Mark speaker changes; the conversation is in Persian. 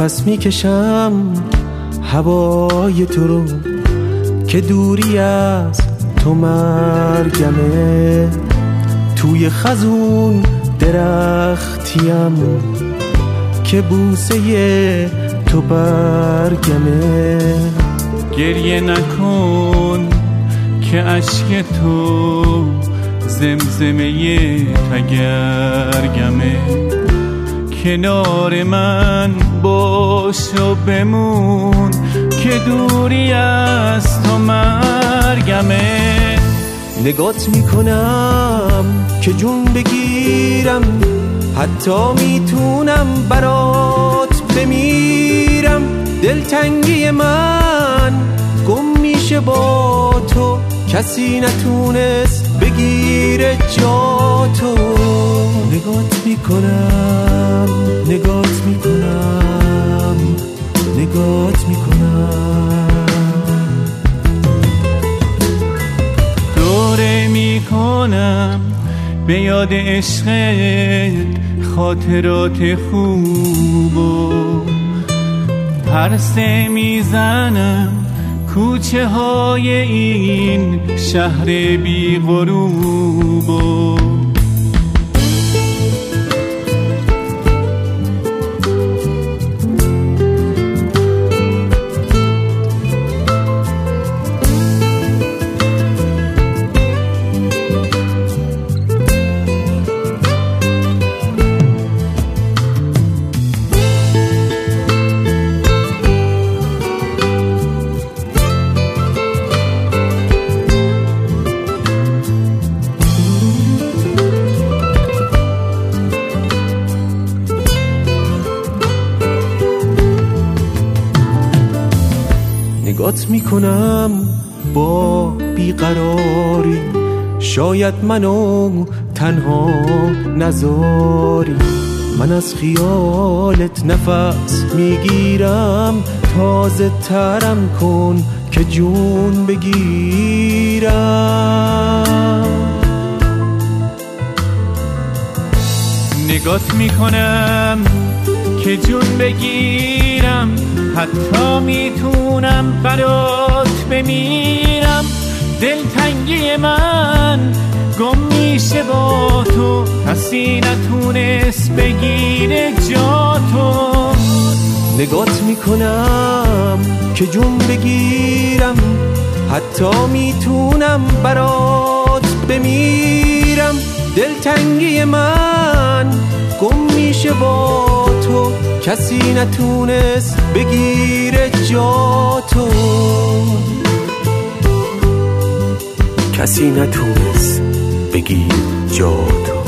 Speaker 1: نفس میکشم هوای تو رو که دوری از تو مرگمه. توی خزون درختیم که بوسه تو برگمه.
Speaker 2: گریه نکن که اشک تو زمزمه تگرگمه. کنار من باش و بمون که دوری از تو مرگمه.
Speaker 1: نگات میکنم که جون بگیرم، حتی میتونم برات بمیرم. دلتنگی من گم میشه با تو، کسی نتونست بگیره جا تو. نگات میکنم، نگات میکنم، نگات میکنم.
Speaker 2: دوره میکنم به یاد عشقت خاطرات خوب و پرسه میزنم کوچه های این شهر بی غروب و
Speaker 1: نگات میکنم با بیقراری، شاید منو تنها نذاری. من از خیالت نفس میگیرم، تازه ترم کن که جون بگیرم.
Speaker 2: نگات میکنم که جون بگیرم، حتی میتونم برات بمیرم. دلتنگی من گم میشه با تو، کسی نتونست بگیره جا تو.
Speaker 1: نگات میکنم که جون بگیرم، حتی میتونم برات بمیرم. دلتنگی من گم میشه با تو، کسی نتونست بگیره جا تو. کسی نتونست بگیر جا تو.